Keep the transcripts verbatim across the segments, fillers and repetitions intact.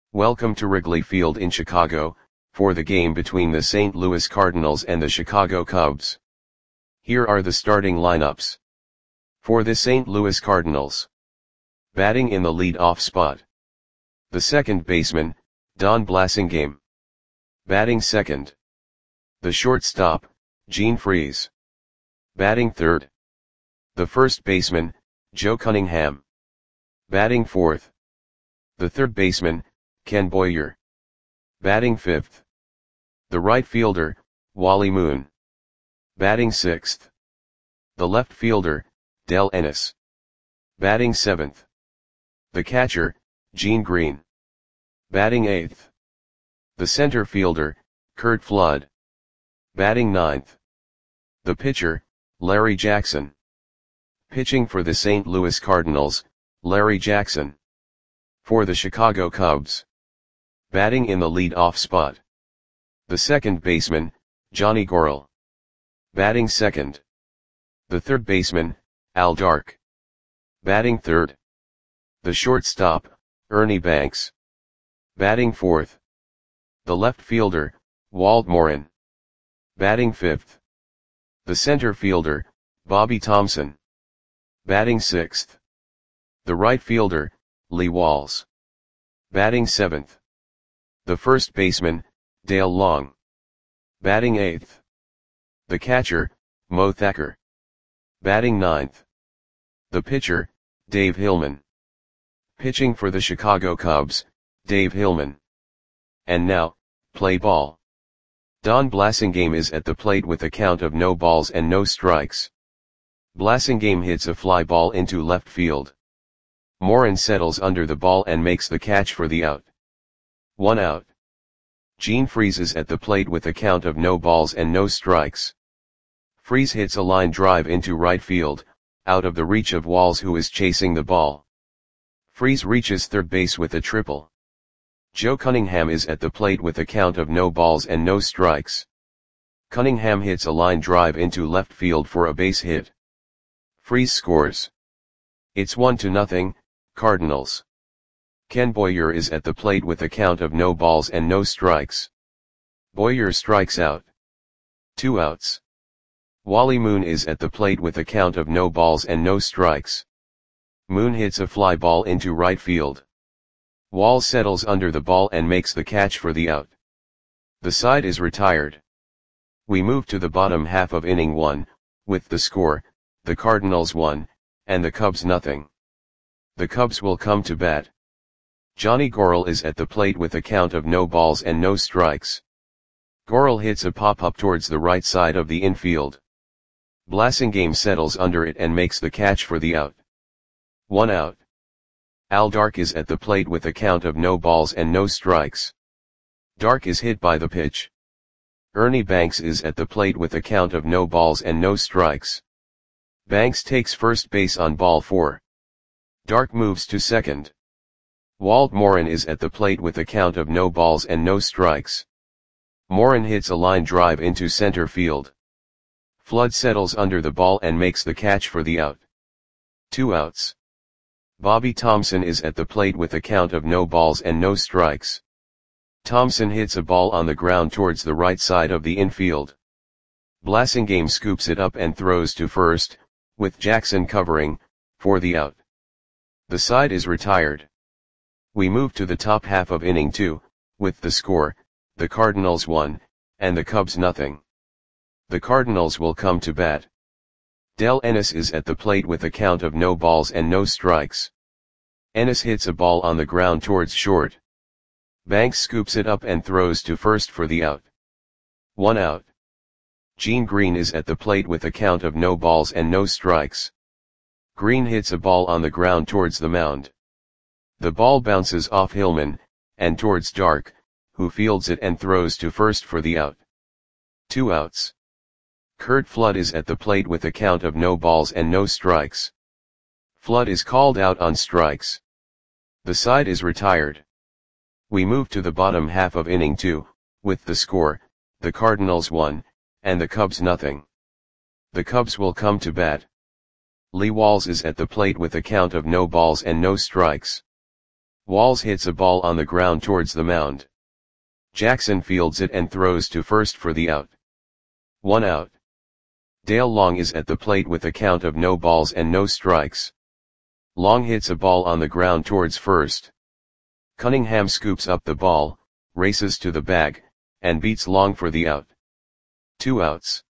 Welcome to Wrigley Field in Chicago, for the game between the Saint Louis Cardinals and the Chicago Cubs. Here are the starting lineups. For the Saint Louis Cardinals. Batting in the lead-off spot. The second baseman, Don Blasingame. Batting second. The shortstop, Gene Freese. Batting third. The first baseman, Joe Cunningham. Batting fourth. The third baseman, Ken Boyer. Batting fifth. The right fielder, Wally Moon. Batting sixth. The left fielder, Dell Ennis. Batting seventh. The catcher, Gene Green. Batting eighth. The center fielder, Curt Flood. Batting ninth. The pitcher, Larry Jackson. Pitching for the Saint Louis Cardinals, Larry Jackson. For the Chicago Cubs. Batting in the lead-off spot. The second baseman, Johnny Gorel. Batting second. The third baseman, Al Dark. Batting third. The shortstop, Ernie Banks. Batting fourth. The left fielder, Walt Morin. Batting fifth. The center fielder, Bobby Thomson. Batting sixth. The right fielder, Lee Walls. Batting seventh. The first baseman, Dale Long. Batting eighth. The catcher, Mo Thacker. Batting ninth. The pitcher, Dave Hillman. Pitching for the Chicago Cubs, Dave Hillman. And now, play ball. Don Blasingame is at the plate with a count of no balls and no strikes. Blasingame hits a fly ball into left field. Morin settles under the ball and makes the catch for the out. One out. Gene Freese is at the plate with a count of no balls and no strikes. Freese hits a line drive into right field, out of the reach of Walls, who is chasing the ball. Freese reaches third base with a triple. Joe Cunningham is at the plate with a count of no balls and no strikes. Cunningham hits a line drive into left field for a base hit. Freese scores. It's one to nothing, Cardinals. Ken Boyer is at the plate with a count of no balls and no strikes. Boyer strikes out. Two outs. Wally Moon is at the plate with a count of no balls and no strikes. Moon hits a fly ball into right field. Walls settles under the ball and makes the catch for the out. The side is retired. We move to the bottom half of inning one, with the score, the Cardinals one, and the Cubs nothing. The Cubs will come to bat. Johnny Gorel is at the plate with a count of no balls and no strikes. Gorel hits a pop-up towards the right side of the infield. Blasingame settles under it and makes the catch for the out. One out. Al Dark is at the plate with a count of no balls and no strikes. Dark is hit by the pitch. Ernie Banks is at the plate with a count of no balls and no strikes. Banks takes first base on ball four. Dark moves to second. Walt Morin is at the plate with a count of no balls and no strikes. Morin hits a line drive into center field. Flood settles under the ball and makes the catch for the out. Two outs. Bobby Thomson is at the plate with a count of no balls and no strikes. Thomson hits a ball on the ground towards the right side of the infield. Blasingame scoops it up and throws to first, with Jackson covering, for the out. The side is retired. We move to the top half of inning two, with the score, the Cardinals one, and the Cubs nothing. The Cardinals will come to bat. Dell Ennis is at the plate with a count of no balls and no strikes. Ennis hits a ball on the ground towards short. Banks scoops it up and throws to first for the out. One out. Gene Green is at the plate with a count of no balls and no strikes. Green hits a ball on the ground towards the mound. The ball bounces off Hillman, and towards Dark, who fields it and throws to first for the out. Two outs. Curt Flood is at the plate with a count of no balls and no strikes. Flood is called out on strikes. The side is retired. We move to the bottom half of inning two, with the score, the Cardinals one, and the Cubs nothing. The Cubs will come to bat. Lee Walls is at the plate with a count of no balls and no strikes. Walls hits a ball on the ground towards the mound. Jackson fields it and throws to first for the out. One out. Dale Long is at the plate with a count of no balls and no strikes. Long hits a ball on the ground towards first. Cunningham scoops up the ball, races to the bag, and beats Long for the out. Two outs.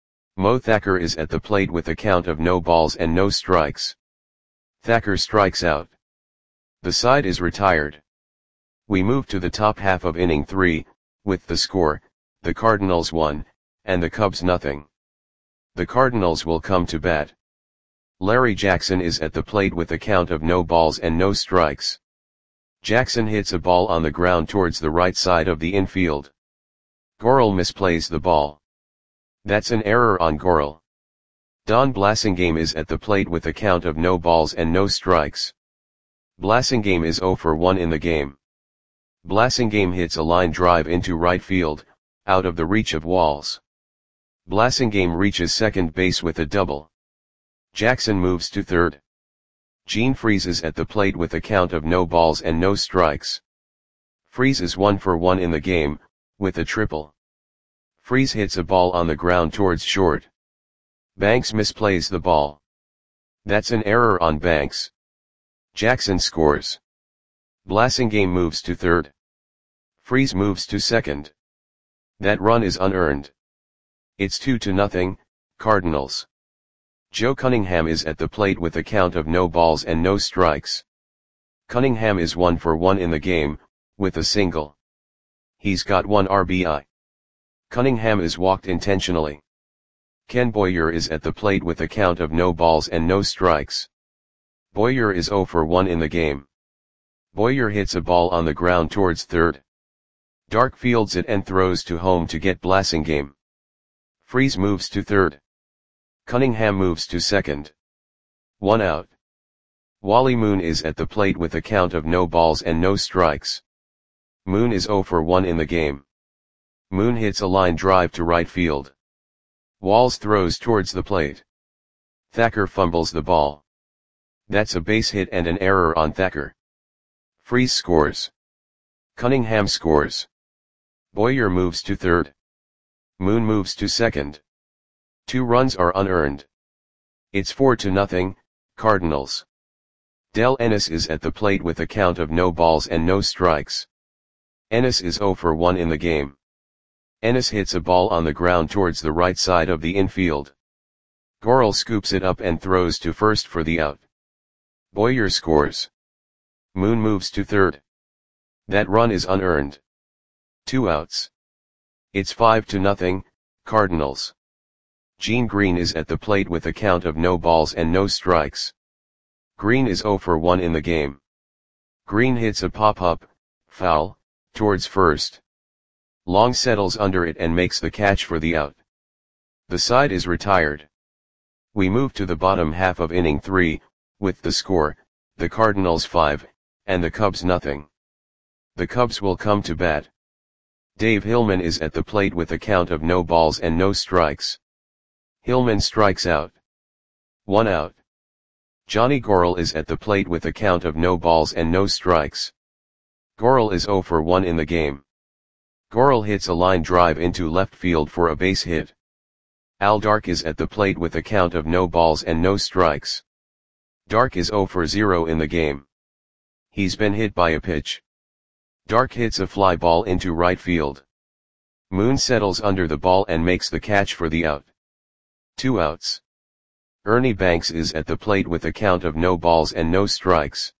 Mo Thacker is at the plate with a count of no balls and no strikes. Thacker strikes out. The side is retired. We move to the top half of inning three, with the score, the Cardinals one, and the Cubs nothing. The Cardinals will come to bat. Larry Jackson is at the plate with a count of no balls and no strikes. Jackson hits a ball on the ground towards the right side of the infield. Gorel misplays the ball. That's an error on Gorel. Don Blasingame is at the plate with a count of no balls and no strikes. Blasingame is oh for one in the game. Blasingame hits a line drive into right field, out of the reach of Walls. Blasingame reaches second base with a double. Jackson moves to third. Gene Freese is at the plate with a count of no balls and no strikes. Freese is one for one in the game, with a triple. Freese hits a ball on the ground towards short. Banks misplays the ball. That's an error on Banks. Jackson scores. Blasingame moves to third. Freese moves to second. That run is unearned. It's two to nothing, Cardinals. Joe Cunningham is at the plate with a count of no balls and no strikes. Cunningham is one for one in the game, with a single. He's got one R B I. Cunningham is walked intentionally. Ken Boyer is at the plate with a count of no balls and no strikes. Boyer is oh for one in the game. Boyer hits a ball on the ground towards third. Dark fields it and throws to home to get Blasingame. Freese moves to third. Cunningham moves to second. One out. Wally Moon is at the plate with a count of no balls and no strikes. Moon is oh for one in the game. Moon hits a line drive to right field. Walls throws towards the plate. Thacker fumbles the ball. That's a base hit and an error on Thacker. Freese scores. Cunningham scores. Boyer moves to third. Moon moves to second. Two runs are unearned. It's four to nothing, Cardinals. Del Ennis is at the plate with a count of no balls and no strikes. Ennis is oh for one in the game. Ennis hits a ball on the ground towards the right side of the infield. Gorel scoops it up and throws to first for the out. Boyer scores. Moon moves to third. That run is unearned. Two outs. It's five to nothing, Cardinals. Gene Green is at the plate with a count of no balls and no strikes. Green is oh for one in the game. Green hits a pop-up, foul, towards first. Long settles under it and makes the catch for the out. The side is retired. We move to the bottom half of inning three, with the score, the Cardinals five, and the Cubs nothing. The Cubs will come to bat. Dave Hillman is at the plate with a count of no balls and no strikes. Hillman strikes out. One out. Johnny Gorel is at the plate with a count of no balls and no strikes. Gorel is oh for one in the game. Gorel hits a line drive into left field for a base hit. Al Dark is at the plate with a count of no balls and no strikes. Dark is oh for zero in the game. He's been hit by a pitch. Dark hits a fly ball into right field. Moon settles under the ball and makes the catch for the out. Two outs. Ernie Banks is at the plate with a count of no balls and no strikes.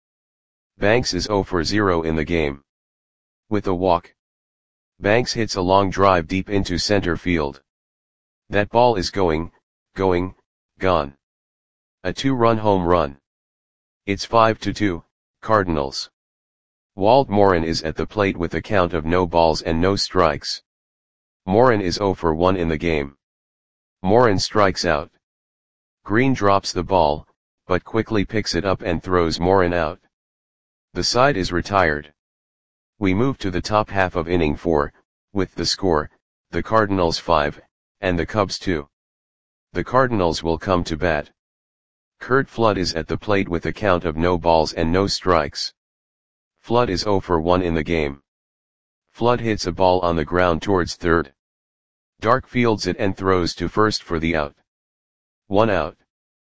Banks is oh for zero in the game. With a walk. Banks hits a long drive deep into center field. That ball is going, going, gone. A two-run home run. It's five to two, Cardinals. Walt Morin is at the plate with a count of no balls and no strikes. Morin is oh for one in the game. Morin strikes out. Green drops the ball, but quickly picks it up and throws Morin out. The side is retired. We move to the top half of inning four, with the score, the Cardinals five, and the Cubs two. The Cardinals will come to bat. Curt Flood is at the plate with a count of no balls and no strikes. Flood is zero for one in the game. Flood hits a ball on the ground towards third. Dark fields it and throws to first for the out. One out.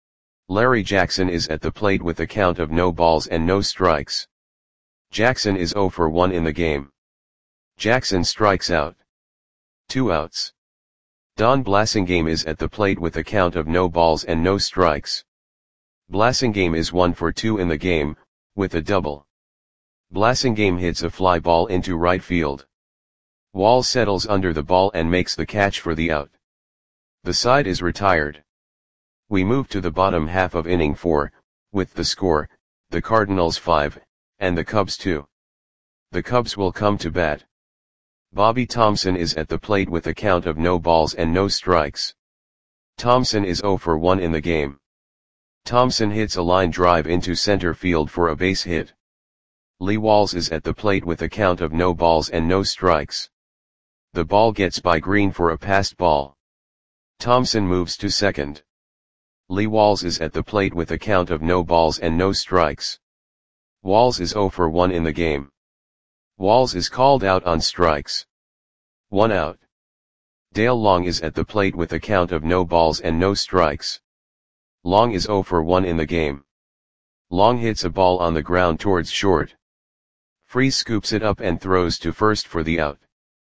Larry Jackson is at the plate with a count of no balls and no strikes. Jackson is zero for one in the game. Jackson strikes out. Two outs. Don Blasingame is at the plate with a count of no balls and no strikes. Blasingame is one for two in the game, with a double. Blasingame hits a fly ball into right field. Wall settles under the ball and makes the catch for the out. The side is retired. We move to the bottom half of inning four, with the score, the Cardinals five, and the Cubs two. The Cubs will come to bat. Bobby Thomson is at the plate with a count of no balls and no strikes. Thomson is zero for one in the game. Thomson hits a line drive into center field for a base hit. Lee Walls is at the plate with a count of no balls and no strikes. The ball gets by Green for a passed ball. Thomson moves to second. Lee Walls is at the plate with a count of no balls and no strikes. Walls is zero for one in the game. Walls is called out on strikes. One out. Dale Long is at the plate with a count of no balls and no strikes. Long is zero for one in the game. Long hits a ball on the ground towards short. Freese scoops it up and throws to first for the out.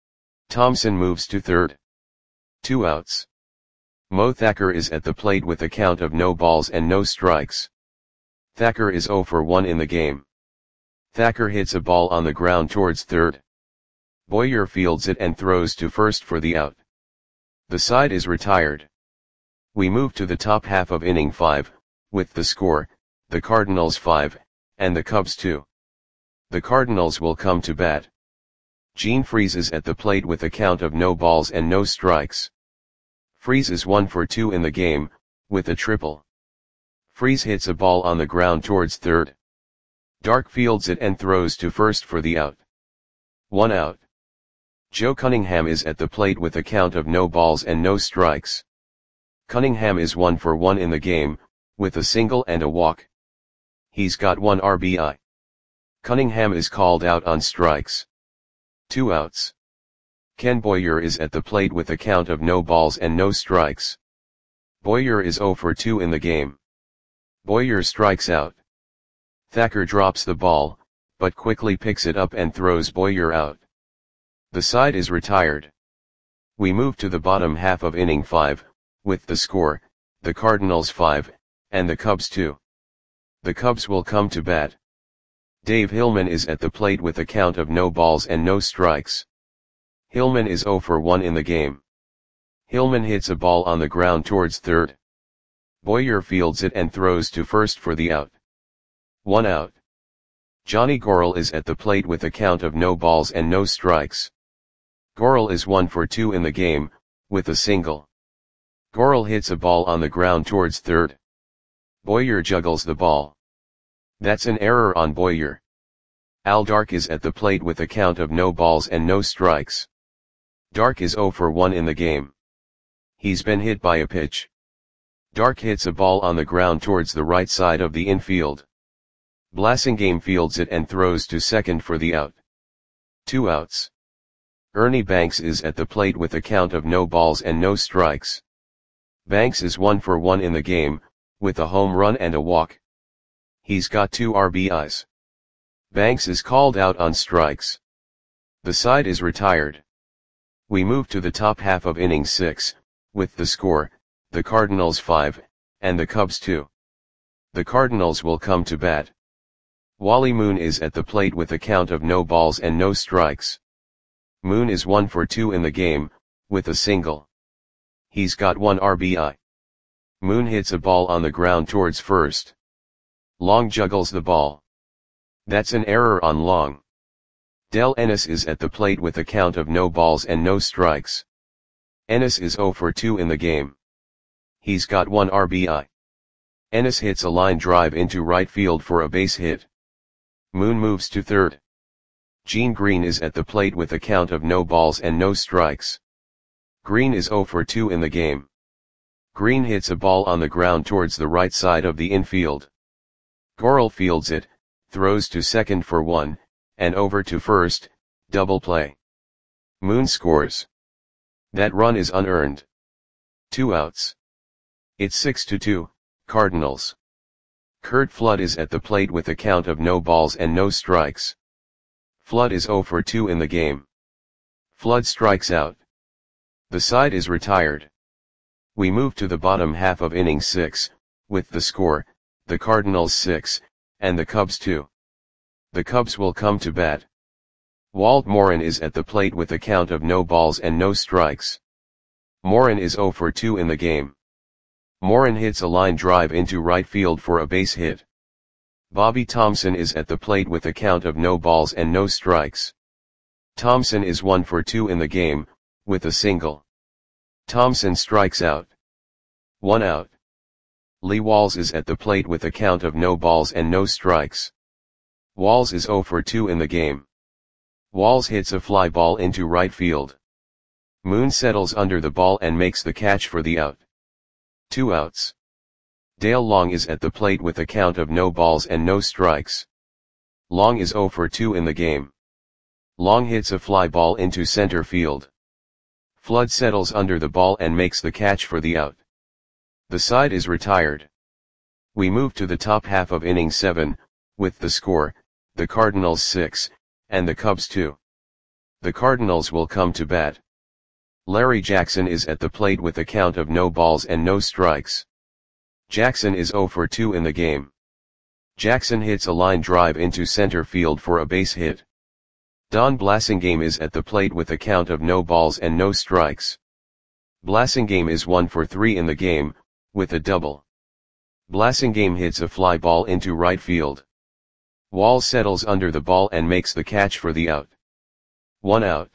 Thomson moves to third. Two outs. Mo Thacker is at the plate with a count of no balls and no strikes. Thacker is zero for one in the game. Thacker hits a ball on the ground towards third. Boyer fields it and throws to first for the out. The side is retired. We move to the top half of inning five, with the score, the Cardinals five, and the Cubs two. The Cardinals will come to bat. Gene Freese is at the plate with a count of no balls and no strikes. Freese is one for two in the game, with a triple. Freese hits a ball on the ground towards third. Dark fields it and throws to first for the out. One out. Joe Cunningham is at the plate with a count of no balls and no strikes. Cunningham is one for one in the game, with a single and a walk. He's got one R B I. Cunningham is called out on strikes. Two outs. Ken Boyer is at the plate with a count of no balls and no strikes. Boyer is zero for two in the game. Boyer strikes out. Thacker drops the ball, but quickly picks it up and throws Boyer out. The side is retired. We move to the bottom half of inning five, with the score, the Cardinals five, and the Cubs two. The Cubs will come to bat. Dave Hillman is at the plate with a count of no balls and no strikes. Hillman is zero for one in the game. Hillman hits a ball on the ground towards third. Boyer fields it and throws to first for the out. One out. Johnny Gorel is at the plate with a count of no balls and no strikes. Gorel is one for two in the game, with a single. Gorel hits a ball on the ground towards third. Boyer juggles the ball. That's an error on Boyer. Al Dark is at the plate with a count of no balls and no strikes. Dark is zero for one in the game. He's been hit by a pitch. Dark hits a ball on the ground towards the right side of the infield. Blasingame fields it and throws to second for the out. Two outs. Ernie Banks is at the plate with a count of no balls and no strikes. Banks is one for one in the game, with a home run and a walk. He's got two R B Is. Banks is called out on strikes. The side is retired. We move to the top half of inning six, with the score, the Cardinals five, and the Cubs two. The Cardinals will come to bat. Wally Moon is at the plate with a count of no balls and no strikes. Moon is one for two in the game, with a single. He's got one R B I. Moon hits a ball on the ground towards first. Long juggles the ball. That's an error on Long. Del Ennis is at the plate with a count of no balls and no strikes. Ennis is zero for two in the game. He's got one R B I. Ennis hits a line drive into right field for a base hit. Moon moves to third. Gene Green is at the plate with a count of no balls and no strikes. Green is zero for two in the game. Green hits a ball on the ground towards the right side of the infield. Gorel fields it, throws to second for one, and over to first, double play. Moon scores. That run is unearned. Two outs. It's six to two, Cardinals. Curt Flood is at the plate with a count of no balls and no strikes. Flood is oh for two in the game. Flood strikes out. The side is retired. We move to the bottom half of inning six, with the score, the Cardinals six, and the Cubs two. The Cubs will come to bat. Walt Morin is at the plate with a count of no balls and no strikes. Morin is oh for two in the game. Morin hits a line drive into right field for a base hit. Bobby Thomson is at the plate with a count of no balls and no strikes. Thomson is one for two in the game, with a single. Thomson strikes out. One out. Lee Walls is at the plate with a count of no balls and no strikes. Walls is oh for two in the game. Walls hits a fly ball into right field. Moon settles under the ball and makes the catch for the out. Two outs. Dale Long is at the plate with a count of no balls and no strikes. Long is oh for two in the game. Long hits a fly ball into center field. Flood settles under the ball and makes the catch for the out. The side is retired. We move to the top half of inning seven, with the score, the Cardinals six, and the Cubs two. The Cardinals will come to bat. Larry Jackson is at the plate with a count of no balls and no strikes. Jackson is oh for two in the game. Jackson hits a line drive into center field for a base hit. Don Blasingame is at the plate with a count of no balls and no strikes. Blasingame is one for three in the game, with a double. Blasingame hits a fly ball into right field. Wall settles under the ball and makes the catch for the out. One out.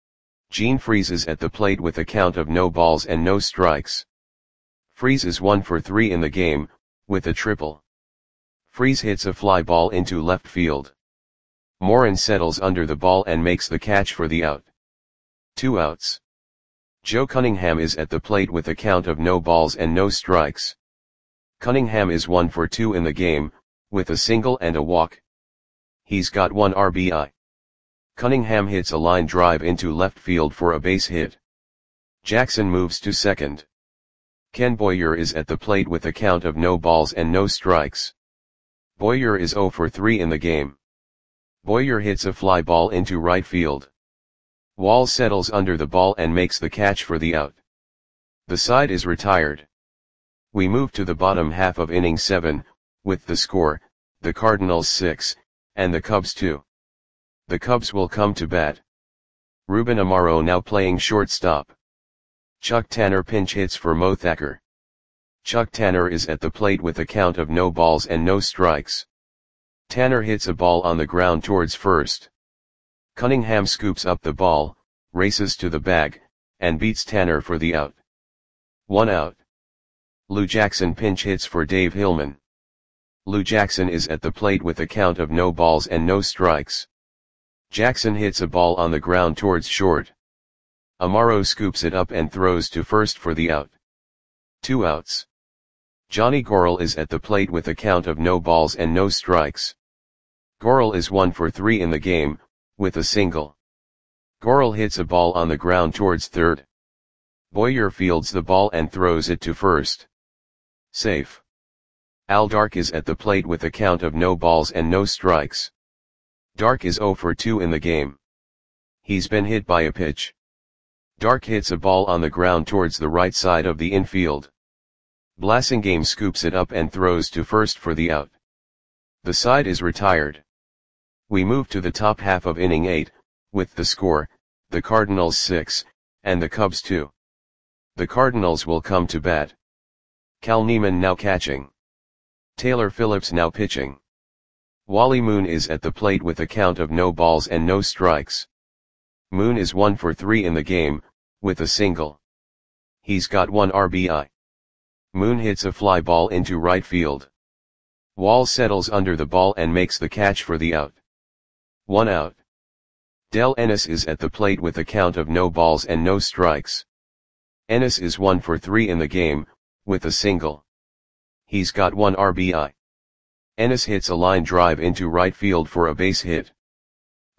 Gene Freese is at the plate with a count of no balls and no strikes. Freese is one for three in the game, with a triple. Freese hits a fly ball into left field. Morin settles under the ball and makes the catch for the out. Two outs. Joe Cunningham is at the plate with a count of no balls and no strikes. Cunningham is one for two in the game, with a single and a walk. He's got one R B I. Cunningham hits a line drive into left field for a base hit. Jackson moves to second. Ken Boyer is at the plate with a count of no balls and no strikes. Boyer is oh for three in the game. Boyer hits a fly ball into right field. Wall settles under the ball and makes the catch for the out. The side is retired. We move to the bottom half of inning seven, with the score, the Cardinals six, and the Cubs two. The Cubs will come to bat. Ruben Amaro now playing shortstop. Chuck Tanner pinch hits for Mo Thacker. Chuck Tanner is at the plate with a count of no balls and no strikes. Tanner hits a ball on the ground towards first. Cunningham scoops up the ball, races to the bag, and beats Tanner for the out. One out. Lou Jackson pinch hits for Dave Hillman. Lou Jackson is at the plate with a count of no balls and no strikes. Jackson hits a ball on the ground towards short. Amaro scoops it up and throws to first for the out. Two outs. Johnny Gorel is at the plate with a count of no balls and no strikes. Gorel is one for three in the game, with a single. Gorel hits a ball on the ground towards third. Boyer fields the ball and throws it to first. Safe. Al Dark is at the plate with a count of no balls and no strikes. Dark is oh for two in the game. He's been hit by a pitch. Dark hits a ball on the ground towards the right side of the infield. Blasingame scoops it up and throws to first for the out. The side is retired. We move to the top half of inning eight, with the score, the Cardinals six, and the Cubs two. The Cardinals will come to bat. Cal Neiman now catching. Taylor Phillips now pitching. Wally Moon is at the plate with a count of no balls and no strikes. Moon is one for three in the game, with a single. He's got one R B I. Moon hits a fly ball into right field. Wall settles under the ball and makes the catch for the out. One out. Del Ennis is at the plate with a count of no balls and no strikes. Ennis is one for three in the game, with a single. He's got one R B I. Ennis hits a line drive into right field for a base hit.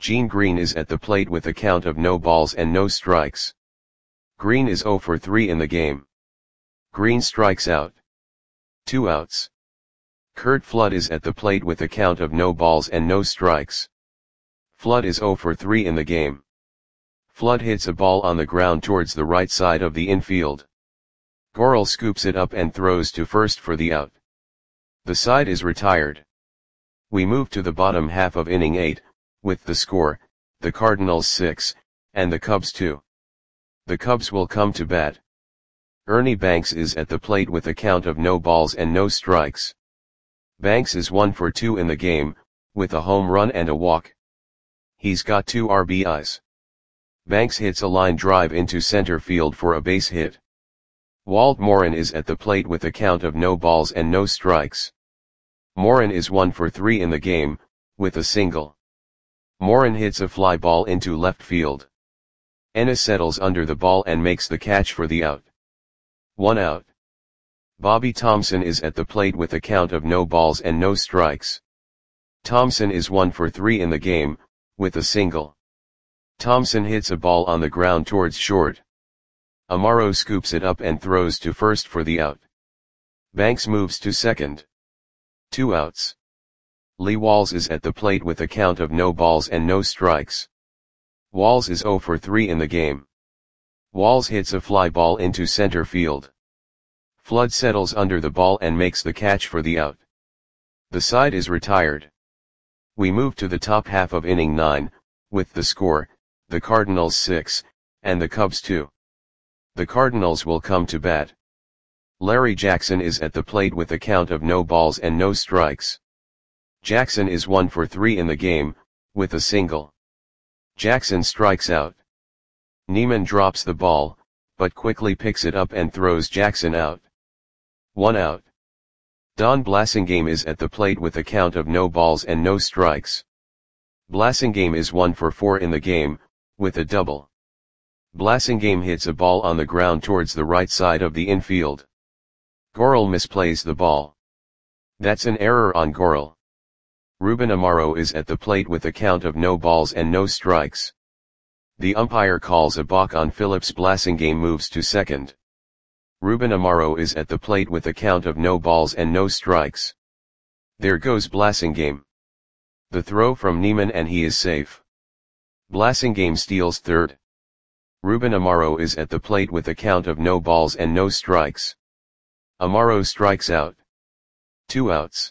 Gene Green is at the plate with a count of no balls and no strikes. Green is zero for three in the game. Green strikes out. Two outs. Curt Flood is at the plate with a count of no balls and no strikes. Flood is zero for three in the game. Flood hits a ball on the ground towards the right side of the infield. Gorel scoops it up and throws to first for the out. The side is retired. We move to the bottom half of inning eight, with the score, the Cardinals six, and the Cubs two. The Cubs will come to bat. Ernie Banks is at the plate with a count of no balls and no strikes. Banks is one for two in the game, with a home run and a walk. He's got two R B Is. Banks hits a line drive into center field for a base hit. Walt Morin is at the plate with a count of no balls and no strikes. Morin is one for three in the game, with a single. Morin hits a fly ball into left field. Ennis settles under the ball and makes the catch for the out. One out. Bobby Thomson is at the plate with a count of no balls and no strikes. Thomson is one for three in the game, with a single. Thomson hits a ball on the ground towards short. Amaro scoops it up and throws to first for the out. Banks moves to second. Two outs. Lee Walls is at the plate with a count of no balls and no strikes. Walls is zero for three in the game. Walls hits a fly ball into center field. Flood settles under the ball and makes the catch for the out. The side is retired. We move to the top half of inning nine, with the score, the Cardinals six, and the Cubs two. The Cardinals will come to bat. Larry Jackson is at the plate with a count of no balls and no strikes. Jackson is one for three in the game, with a single. Jackson strikes out. Neiman drops the ball, but quickly picks it up and throws Jackson out. One out. Don Blasingame is at the plate with a count of no balls and no strikes. Blasingame is one for four in the game, with a double. Blasingame hits a ball on the ground towards the right side of the infield. Gorel misplays the ball. That's an error on Gorel. Ruben Amaro is at the plate with a count of no balls and no strikes. The umpire calls a balk on Phillips. Blasingame moves to second. Ruben Amaro is at the plate with a count of no balls and no strikes. There goes Blasingame. The throw from Neiman and he is safe. Blasingame steals third. Ruben Amaro is at the plate with a count of no balls and no strikes. Amaro strikes out. Two outs.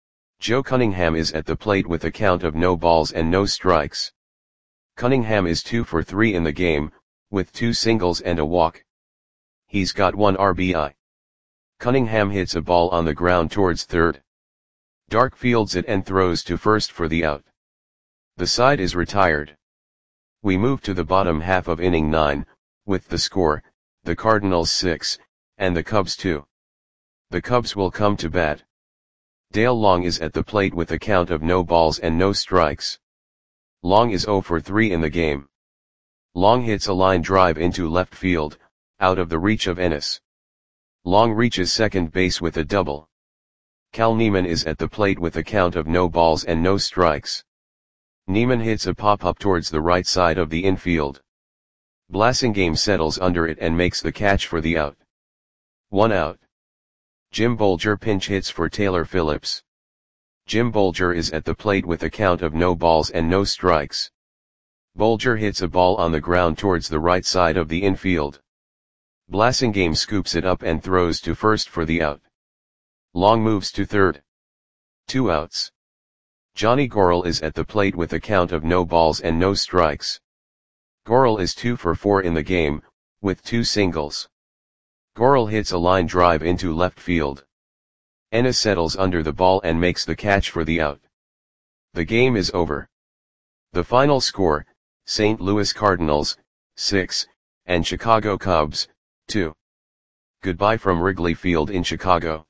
Joe Cunningham is at the plate with a count of no balls and no strikes. Cunningham is two for three in the game, with two singles and a walk. He's got one R B I. Cunningham hits a ball on the ground towards third. Dark fields it and throws to first for the out. The side is retired. We move to the bottom half of inning nine, with the score, the Cardinals six, and the Cubs two. The Cubs will come to bat. Dale Long is at the plate with a count of no balls and no strikes. Long is zero for three in the game. Long hits a line drive into left field, out of the reach of Ennis. Long reaches second base with a double. Cal Neiman is at the plate with a count of no balls and no strikes. Neiman hits a pop-up towards the right side of the infield. Blasingame settles under it and makes the catch for the out. One out. Jim Bolger pinch hits for Taylor Phillips. Jim Bolger is at the plate with a count of no balls and no strikes. Bolger hits a ball on the ground towards the right side of the infield. Blasingame scoops it up and throws to first for the out. Long moves to third. Two outs. Johnny Gorel is at the plate with a count of no balls and no strikes. Gorel is two for four in the game, with two singles. Gorel hits a line drive into left field. Ennis settles under the ball and makes the catch for the out. The game is over. The final score, Saint Louis Cardinals, six, and Chicago Cubs, two. Goodbye from Wrigley Field in Chicago.